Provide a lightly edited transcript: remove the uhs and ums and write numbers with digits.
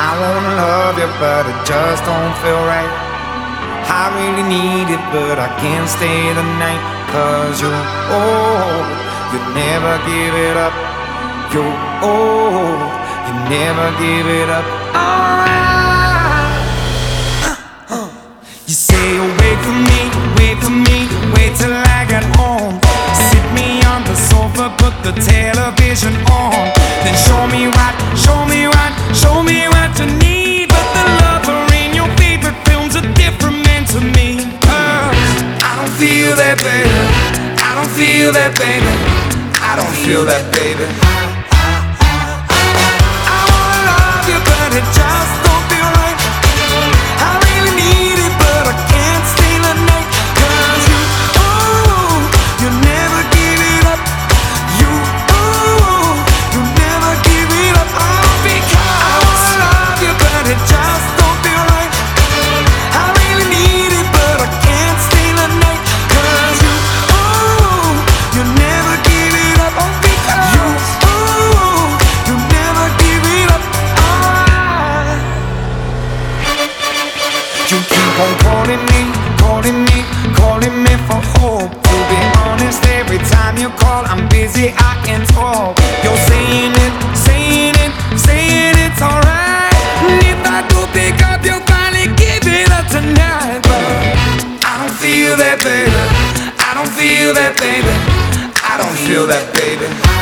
I wanna love you, but it just don't feel right. I really need it, but I can't stay the night. 'Cause you're old, you never give it up. You're old, you never give it up. Alright. You say you'll wait for me, wait for me, wait till I get home. Sit me on the sofa, put the television on. Then show me what, show me what, show me what you need. But the lover in your favorite films are different men to me. I don't feel that, baby. I don't feel that, baby. I don't feel that, baby. I wanna love you, but it just don't feel right. I really need it, but I can't stay the night. 'Cause you, ooh, you never give it up. You, ooh, you never give it up. Oh, because I wanna love you, but it just don't feel right. I really need it, but I can't stay the night. 'Cause you, ooh, you never give it up. Oh, because you, ooh, you never give it up. Alright. You keep on calling me, calling me, calling me for hope. To be honest, every time you call, I'm busy, I can't talk. You're saying it, saying it, saying it's alright. And if I do pick up, you'll finally give it up tonight. But I don't feel that, baby. I don't feel that, baby. I don't feel that, baby.